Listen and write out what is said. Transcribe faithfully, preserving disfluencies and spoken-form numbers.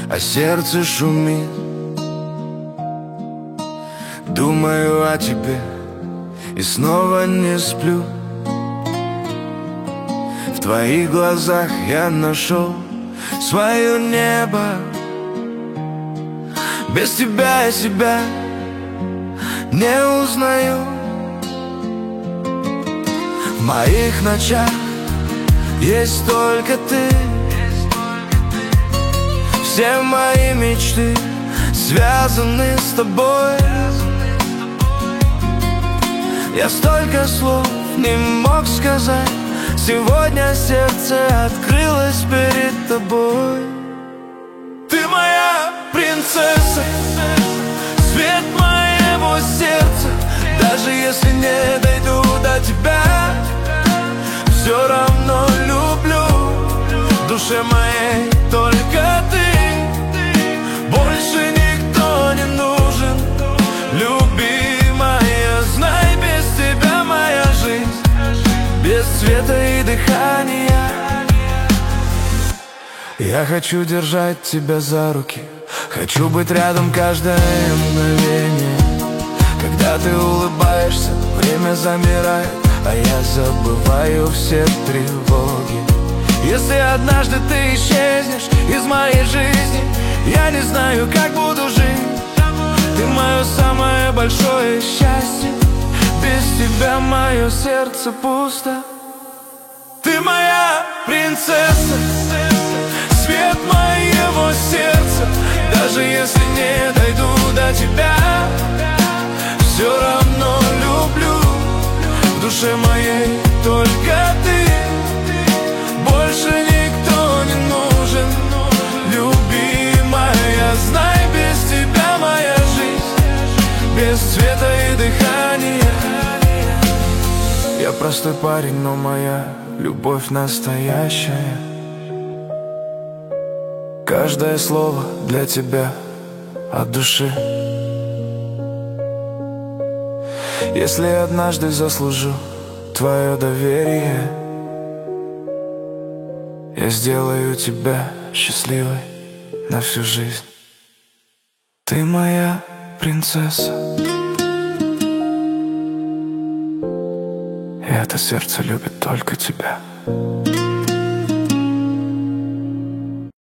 а сердце шумит. Думаю о тебе и снова не сплю. В твоих глазах я нашел свое небо. Без тебя я себя не узнаю. В моих ночах есть только ты. Все мои мечты связаны с тобой. Я столько слов не мог сказать. Сегодня сердце открылось перед тобой. Ты моя принцесса, свет моего сердца. Даже если не дойду до тебя, все равно люблю. В душе моей только ты. Больше никто не нужен, любимая. Знай, без тебя моя жизнь без света и дыхания. Я хочу держать тебя за руки, хочу быть рядом каждое мгновение. Когда ты улыбаешься, время замирает, а я забываю все тревоги. Если однажды ты исчезнешь из моей жизни, я не знаю, как буду жить. Ты мое самое большое счастье. Без тебя мое сердце пусто. Ты моя принцесса, свет моего сердца. Даже если не дойду до тебя, все равно люблю. В душе моей только ты. Больше никто не нужен, любимая. Знай, без тебя моя жизнь без цвета и дыхания. Я простой парень, но моя любовь настоящая. Каждое слово для тебя от души. Если однажды заслужу твое доверие, я сделаю тебя счастливой на всю жизнь. Ты моя принцесса, и это сердце любит только тебя.